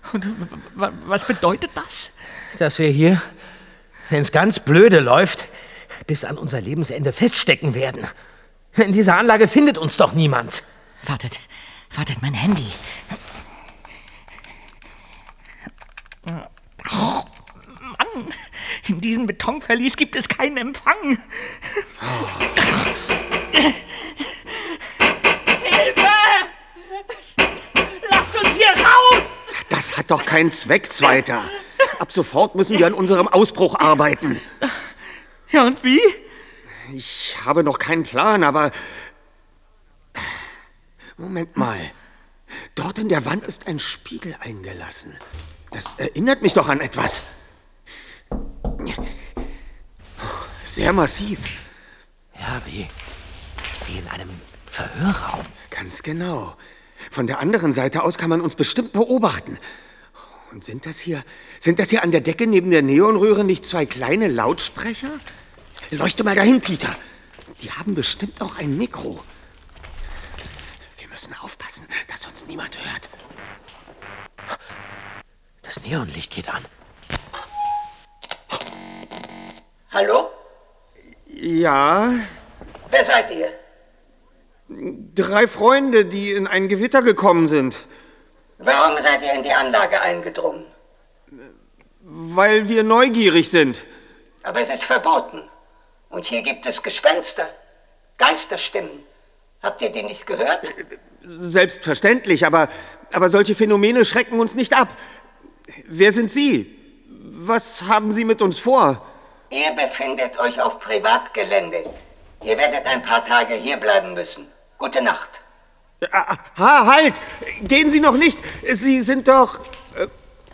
Und was bedeutet das? Dass wir hier, wenn es ganz blöde läuft, bis an unser Lebensende feststecken werden. In dieser Anlage findet uns doch niemand. Wartet, mein Handy. Oh, Mann, in diesem Betonverlies gibt es keinen Empfang. Hilfe! Lasst uns hier raus! Das hat doch keinen Zweck, Zweiter. Ab sofort müssen wir an unserem Ausbruch arbeiten. Ja, und wie? Ich habe noch keinen Plan, aber... Moment mal. Dort in der Wand ist ein Spiegel eingelassen. Das erinnert mich doch an etwas. Sehr massiv. Ja, wie in einem Verhörraum. Ganz genau. Von der anderen Seite aus kann man uns bestimmt beobachten. Und sind das hier an der Decke neben der Neonröhre nicht zwei kleine Lautsprecher? Leuchte mal dahin, Peter. Die haben bestimmt auch ein Mikro. Wir müssen aufpassen, dass uns niemand hört. Das Neonlicht geht an. Hallo? Ja? Wer seid ihr? 3 Freunde, die in ein Gewitter gekommen sind. Warum seid ihr in die Anlage eingedrungen? Weil wir neugierig sind. Aber es ist verboten. Und hier gibt es Gespenster, Geisterstimmen. Habt ihr die nicht gehört? Selbstverständlich, aber solche Phänomene schrecken uns nicht ab. Wer sind Sie? Was haben Sie mit uns vor? Ihr befindet euch auf Privatgelände. Ihr werdet ein paar Tage hier bleiben müssen. Gute Nacht. Halt! Gehen Sie noch nicht! Sie sind doch...